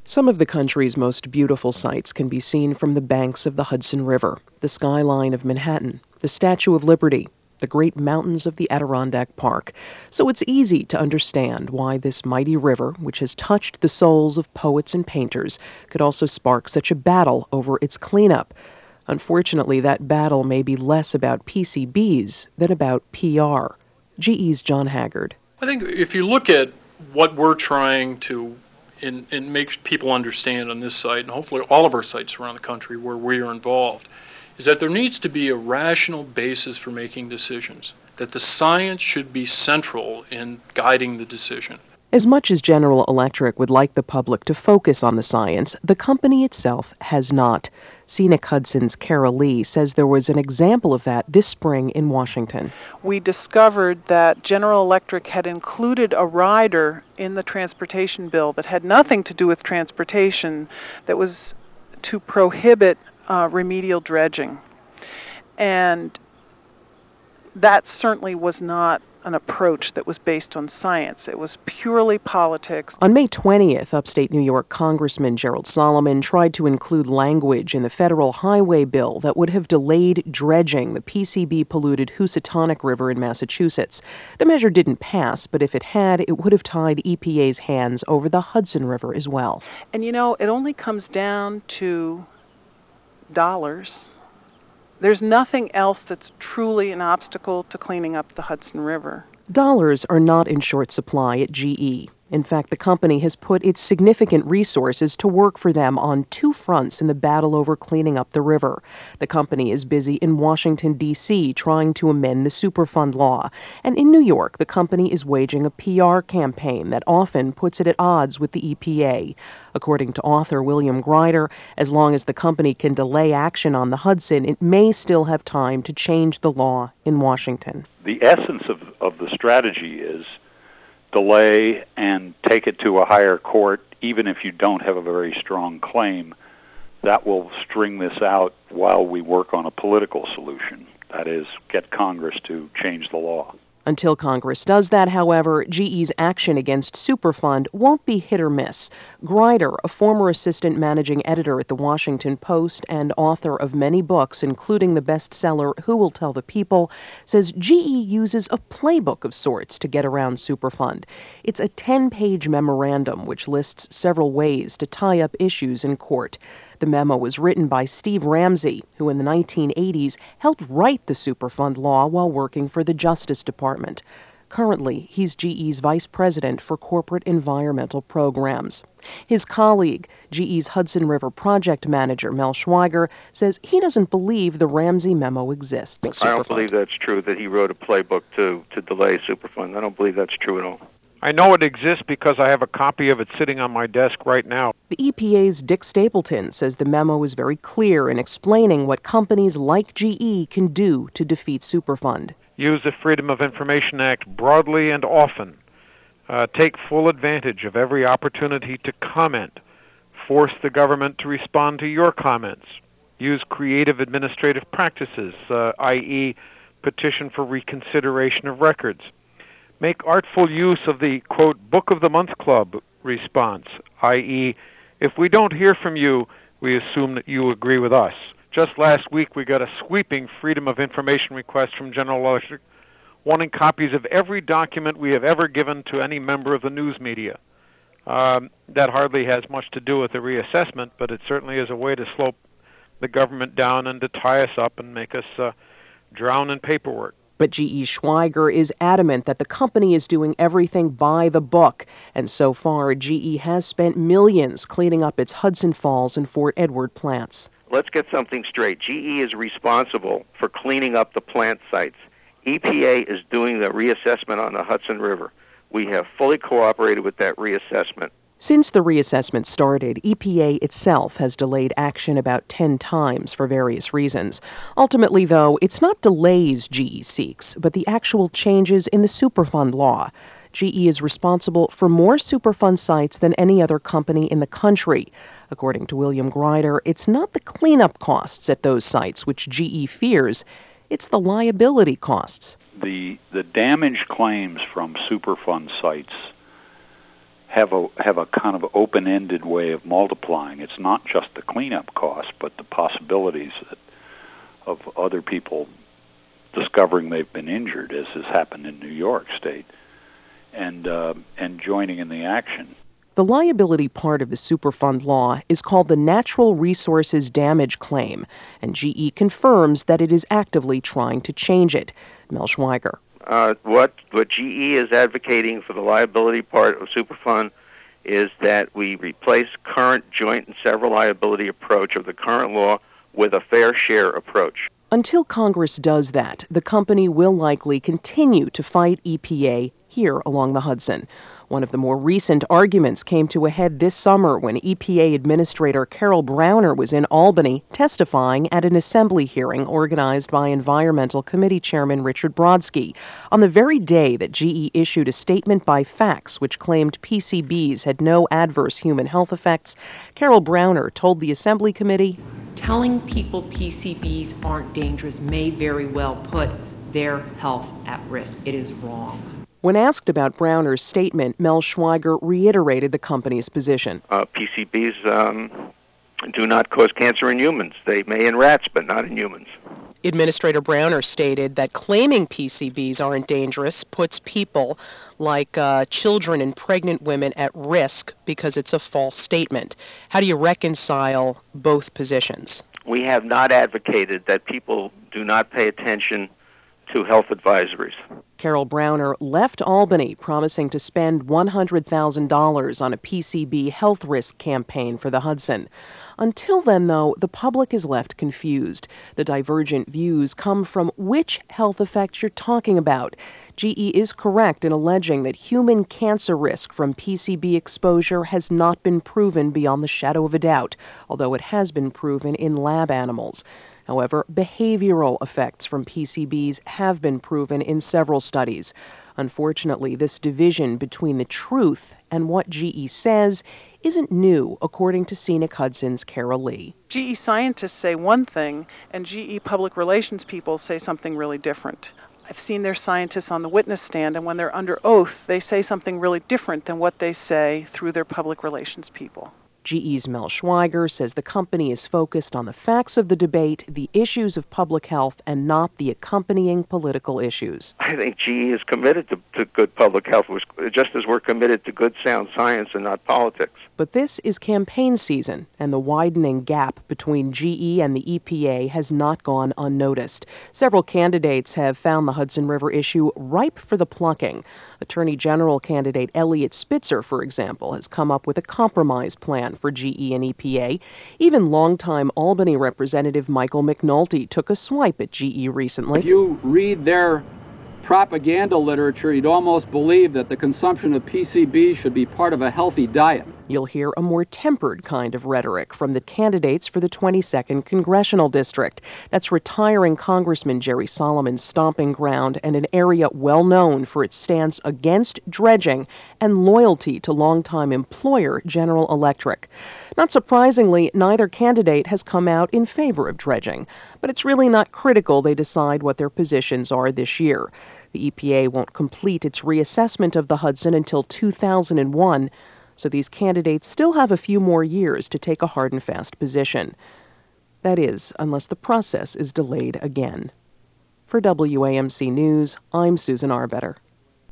Some of the country's most beautiful sights can be seen from the banks of the Hudson River, the skyline of Manhattan, the Statue of Liberty, the great mountains of the Adirondack Park. So it's easy to understand why this mighty river, which has touched the souls of poets and painters, could also spark such a battle over its cleanup. Unfortunately, that battle may be less about PCBs than about PR. GE's John Haggard. I think if you look at what we're trying to and make people understand on this site, and hopefully all of our sites around the country where we are involved, is that there needs to be a rational basis for making decisions, that the science should be central in guiding the decision. As much as General Electric would like the public to focus on the science, the company itself has not. Scenic Hudson's Carol Lee says there was an example of that this spring in Washington. We discovered that General Electric had included a rider in the transportation bill that had nothing to do with transportation, that was to prohibit remedial dredging. And that certainly was not an approach that was based on science. It was purely politics. On May 20th, upstate New York Congressman Gerald Solomon tried to include language in the federal highway bill that would have delayed dredging the PCB-polluted Housatonic River in Massachusetts. The measure didn't pass, but if it had, it would have tied EPA's hands over the Hudson River as well. And you know, it only comes down to dollars. There's nothing else that's truly an obstacle to cleaning up the Hudson River. Dollars are not in short supply at GE. In fact, the company has put its significant resources to work for them on two fronts in the battle over cleaning up the river. The company is busy in Washington, D.C., trying to amend the Superfund law. And in New York, the company is waging a PR campaign that often puts it at odds with the EPA. According to author William Greider, as long as the company can delay action on the Hudson, it may still have time to change the law in Washington. The essence of the strategy is delay and take it to a higher court, even if you don't have a very strong claim. That will string this out while we work on a political solution. That is, get Congress to change the law. Until Congress does that, however, GE's action against Superfund won't be hit or miss. Greider, a former assistant managing editor at The Washington Post and author of many books, including the bestseller Who Will Tell the People, says GE uses a playbook of sorts to get around Superfund. It's a 10-page memorandum which lists several ways to tie up issues in court. The memo was written by Steve Ramsey, who in the 1980s helped write the Superfund law while working for the Justice Department. Currently, he's GE's vice president for corporate environmental programs. His colleague, GE's Hudson River project manager, Mel Schweiger, says he doesn't believe the Ramsey memo exists. I don't believe that's true, that he wrote a playbook to delay Superfund. I don't believe that's true at all. I know it exists because I have a copy of it sitting on my desk right now. The EPA's Dick Stapleton says the memo is very clear in explaining what companies like GE can do to defeat Superfund. Use the Freedom of Information Act broadly and often. Take full advantage of every opportunity to comment. Force the government to respond to your comments. Use creative administrative practices, i.e., petition for reconsideration of records. Make artful use of the, quote, Book of the Month Club response, i.e., if we don't hear from you, we assume that you agree with us. Just last week, we got a sweeping Freedom of Information request from General Electric, wanting copies of every document we have ever given to any member of the news media. That hardly has much to do with the reassessment, but it certainly is a way to slope the government down and to tie us up and make us drown in paperwork. But GE Schweiger is adamant that the company is doing everything by the book. And so far, GE has spent millions cleaning up its Hudson Falls and Fort Edward plants. Let's get something straight. GE is responsible for cleaning up the plant sites. EPA is doing the reassessment on the Hudson River. We have fully cooperated with that reassessment. Since the reassessment started, EPA itself has delayed action about 10 times for various reasons. Ultimately, though, it's not delays GE seeks, but the actual changes in the Superfund law. GE is responsible for more Superfund sites than any other company in the country. According to William Greider, it's not the cleanup costs at those sites which GE fears, it's the liability costs. The damage claims from Superfund sites have a kind of open-ended way of multiplying. It's not just the cleanup costs, but the possibilities of other people discovering they've been injured, as has happened in New York State, and joining in the action. The liability part of the Superfund law is called the Natural Resources Damage Claim, and GE confirms that it is actively trying to change it. Mel Schweiger. What GE is advocating for the liability part of Superfund is that we replace current joint and several liability approach of the current law with a fair share approach. Until Congress does that, the company will likely continue to fight EPA here along the Hudson. One of the more recent arguments came to a head this summer when EPA Administrator Carol Browner was in Albany testifying at an assembly hearing organized by Environmental Committee Chairman Richard Brodsky on the very day that GE issued a statement by fax which claimed PCBs had no adverse human health effects. Carol Browner told the Assembly Committee, "Telling people PCBs aren't dangerous may very well put their health at risk. It is wrong." When asked about Browner's statement, Mel Schweiger reiterated the company's position. PCBs do not cause cancer in humans. They may in rats, but not in humans. Administrator Browner stated that claiming PCBs aren't dangerous puts people like children and pregnant women at risk because it's a false statement. How do you reconcile both positions? We have not advocated that people do not pay attention to health advisories. Carol Browner left Albany promising to spend $100,000 on a PCB health risk campaign for the Hudson. Until then, though, the public is left confused. The divergent views come from which health effects you're talking about. GE is correct in alleging that human cancer risk from PCB exposure has not been proven beyond the shadow of a doubt, although it has been proven in lab animals. However, behavioral effects from PCBs have been proven in several studies. Unfortunately, this division between the truth and what GE says isn't new, according to Scenic Hudson's Carol Lee. GE scientists say one thing, and GE public relations people say something really different. I've seen their scientists on the witness stand, and when they're under oath, they say something really different than what they say through their public relations people. GE's Mel Schweiger says the company is focused on the facts of the debate, the issues of public health, and not the accompanying political issues. I think GE is committed to good public health, just as we're committed to good sound science and not politics. But this is campaign season, and the widening gap between GE and the EPA has not gone unnoticed. Several candidates have found the Hudson River issue ripe for the plucking. Attorney General candidate Eliot Spitzer, for example, has come up with a compromise plan for GE and EPA. Even longtime Albany Representative Michael McNulty took a swipe at GE recently. If you read their propaganda literature, you'd almost believe that the consumption of PCBs should be part of a healthy diet. You'll hear a more tempered kind of rhetoric from the candidates for the 22nd Congressional District. That's retiring Congressman Jerry Solomon's stomping ground and an area well known for its stance against dredging and loyalty to longtime employer General Electric. Not surprisingly, neither candidate has come out in favor of dredging, but it's really not critical they decide what their positions are this year. The EPA won't complete its reassessment of the Hudson until 2001, so these candidates still have a few more years to take a hard and fast position. That is, unless the process is delayed again. For WAMC News, I'm Susan Arbetter.